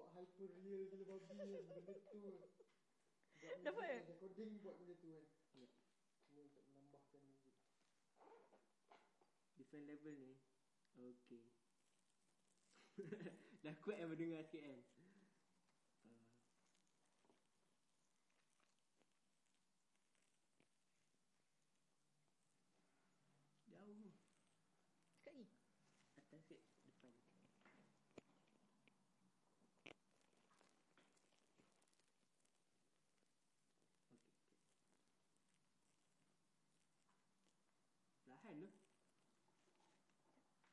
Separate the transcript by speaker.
Speaker 1: nampak hyper real gila babi kan. Benda tu buat
Speaker 2: Dapat
Speaker 1: music
Speaker 2: ke?
Speaker 1: kan. Recording buat benda tu kan. Ni untuk menambahkan music.
Speaker 3: Different level ni. Okay. Dah kuat yang mendengar sikit kan. Jauh.
Speaker 2: Dekat ni.
Speaker 3: Atas sikit. Depan. Okay. Lahan tu.